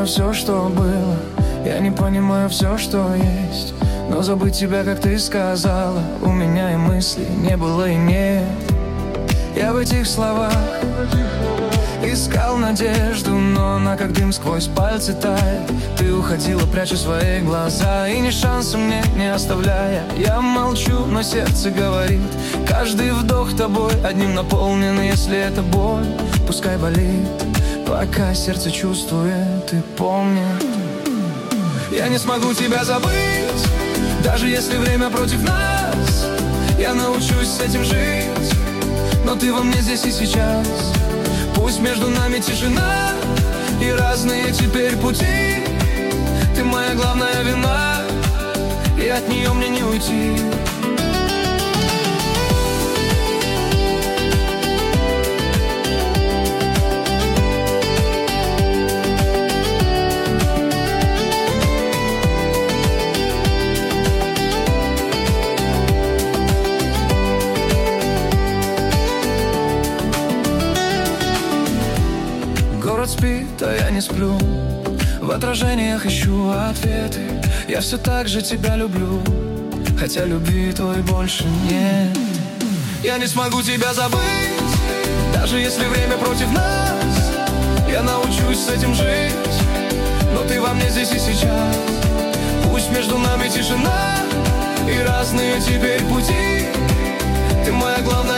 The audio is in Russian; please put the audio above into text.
понимаю все, что было. Я не понимаю все, что есть. Но забыть тебя, как ты сказала, у меня и мыслей не было и нет. Я в этих словах искал надежду, но она как дым сквозь пальцы тает. Ты уходила, пряча свои глаза, и ни шанса мне не оставляя. Я молчу, но сердце говорит: каждый вдох тобой одним наполнен. Если это боль, пускай болит, пока сердце чувствует и помнит. Я не смогу тебя забыть, даже если время против нас. Я научусь с этим жить, но ты во мне здесь и сейчас. Пусть между нами тишина и разные теперь пути. Ты моя главная вина, и от нее мне не уйти. Город спит, а я не сплю. В отражениях ищу ответы. Я все так же тебя люблю, хотя любви той больше нет. Я не смогу тебя забыть, даже если время против нас. Я научусь с этим жить, но ты во мне здесь и сейчас. Пусть между нами тишина и разные теперь пути. Ты моя главная